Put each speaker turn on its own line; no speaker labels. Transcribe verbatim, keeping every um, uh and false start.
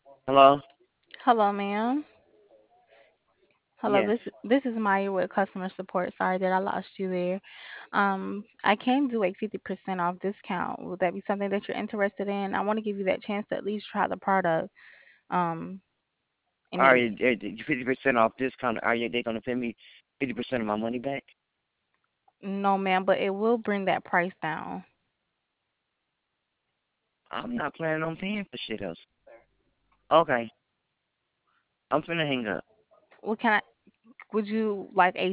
Hello?
Hello, ma'am. Hello,
Yes.
this this is Maya with customer support. Sorry that I lost you there. Um, I can do a fifty percent off discount. Would that be something that you're interested in? I want to give you that chance to at least try the product. Um, and
Are
it,
you fifty percent off discount? Are you they gonna pay me fifty percent of my money back?
no, ma'am, but it will bring that price down.
I'm not planning on paying for shit else. Okay, I'm finna hang up.
What can I? Would you like a